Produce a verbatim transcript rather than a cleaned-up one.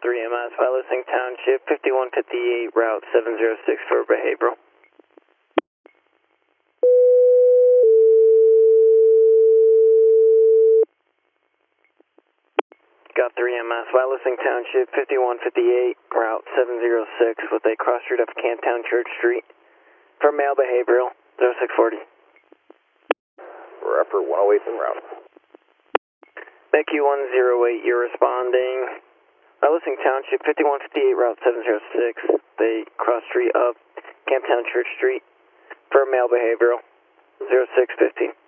three M S, Vilasing Township, fifty-one fifty-eight, Route seven zero six for behavioral. Got three M S, Vilasing Township, fifty-one fifty-eight, Route seven zero six with a cross street of Camptown Church Street for male behavioral, zero six forty. We're upper one oh eight en route. M Q one zero eight, you're responding. Vilasing Township, fifty-one fifty-eight, Route seven zero six, the cross street of Camptown Church Street for male behavioral, zero six fifteen.